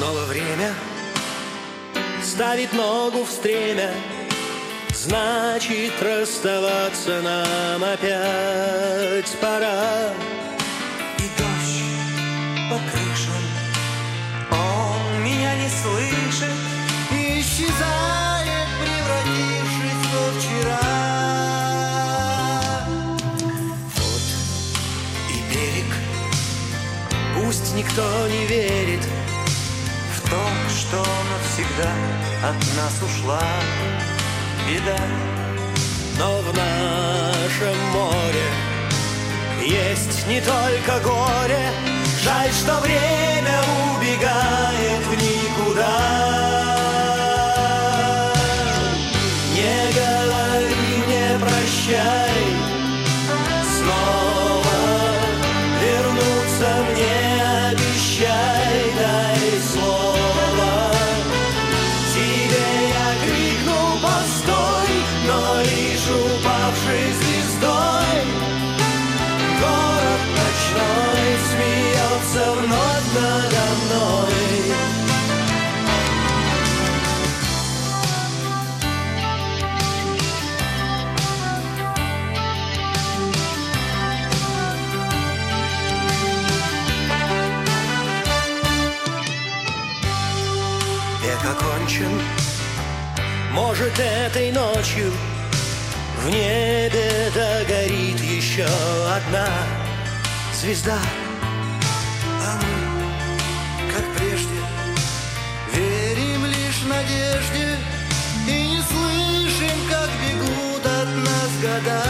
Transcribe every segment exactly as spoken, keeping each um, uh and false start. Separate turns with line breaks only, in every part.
Снова время ставит ногу в стремя, значит, расставаться нам опять пора.
И дождь по крышам, он меня не слышит, и исчезает, превратившись во вчера.
Вот и берег, пусть никто не верит
в то, что навсегда от нас ушла беда.
Но в нашем море есть не только горе. Жаль, что время убегает в никуда. Не говори мне прощай, снова вернуться мне обещай, дай слово. Тебе я крикну постой, но лишь упавшей звездой. Город ночной смеется вновь надо мной. Век окончен, может, этой ночью в небе догорит еще одна звезда.
А мы, как прежде, верим лишь надежде и не слышим, как бегут от нас года.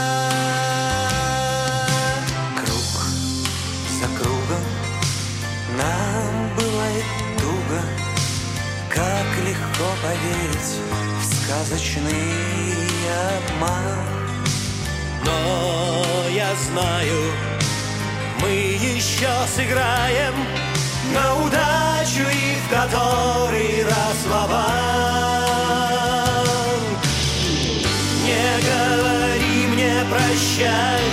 Круг за кругом нам бывает туго, как легко поверить в сказочный обман.
Но я знаю, мы еще сыграем на удачу и в который раз ва-банк. Не говори мне прощай,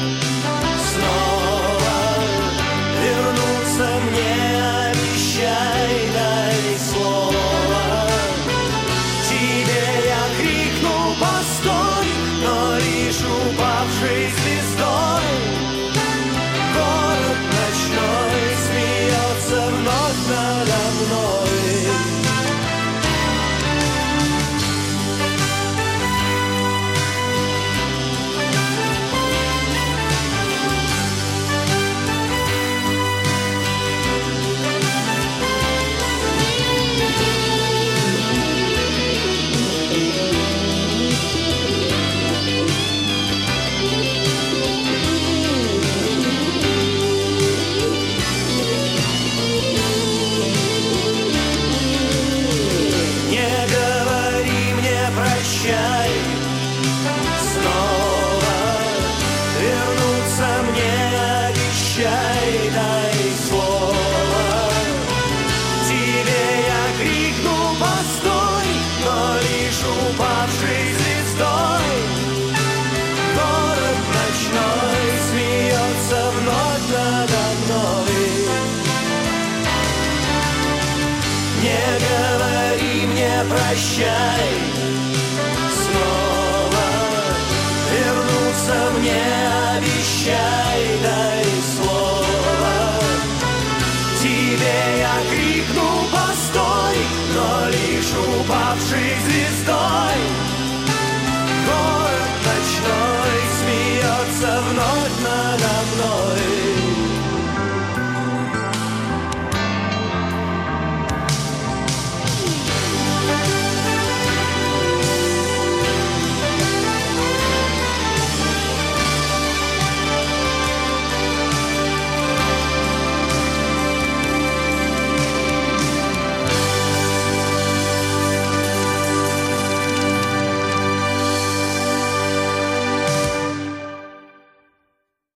снова вернуться мне обещай, дай слово. Тебе я крикну постой, но лишь упавшей звездой. Город ночной смеется вновь надо мной. Прощай, снова вернуться мне обещай, дай слово. Тебе я крикну постой, но лишь упавшей звездой. Город ночной смеется вновь надо мной. Не говори мне прощай, снова вернуться мне обещай.